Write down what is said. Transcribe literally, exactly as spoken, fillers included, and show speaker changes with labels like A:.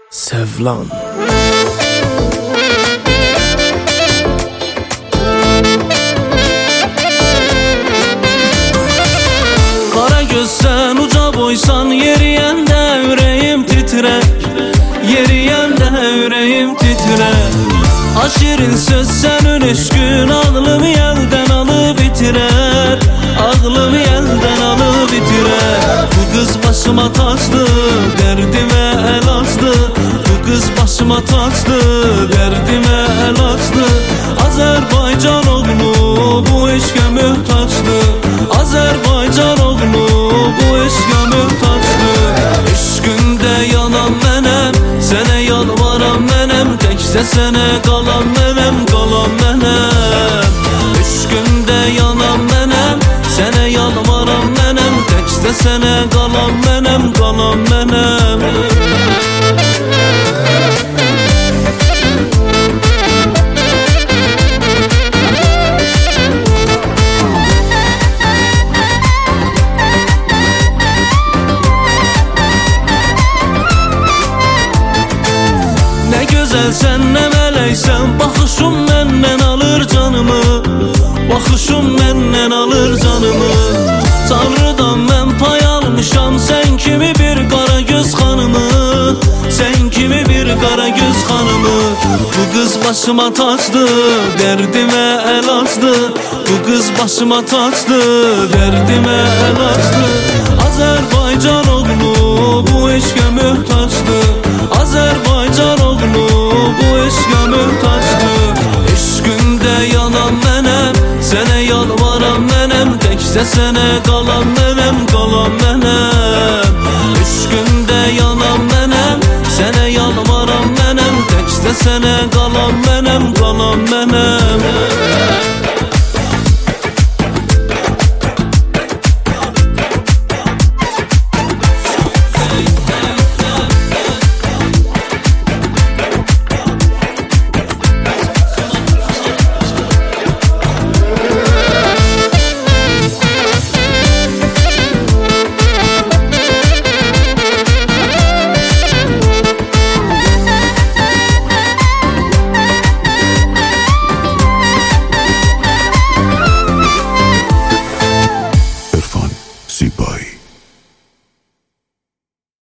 A: Sevlan. Kara gözsen uca boysan, yeriyende yüreğim titrer, yeriyende yüreğim titrer. Aşirin söz senin eşkün, ağlımı yelden alıp bitirer, ağlımı yelden alıp bitirer. Bu kız başıma taştı, derdime el açtı. Bu kız başıma taştı, derdime el açtı. Azerbaycan oğlu bu eşke mühtaçtı, Azerbaycan oğlu bu eşke mühtaçtı. Eşkünde yanan menem, sene yalvaran menem. Tekse sene kalan menem, kalan menem. Eşkünde yanan menem, sene yalvaran menem. Tekse sene kalan menem, kalan menem. Sen ne meleysen, bakışım menden alır canımı, bakışım menden alır canımı. Tanrıdan ben pay almışam, sen kimi bir kara göz hanımı, sen kimi bir kara göz hanımı. Bu kız başıma taçtı, derdime el açtı. Bu kız başıma taçtı, derdime el açtı. Azerbaycan oğlu bu eşke mühtaçtı, Azerbaycan oğlu bu eşke mühtaçtı. Eşkünde yanan menem, sene yalvaran menem. Tekse sene kalan menem, kalan menem. Eşkünde yanan menem, sene yalvaran menem. Tekse sene kalan menem, kalan menem.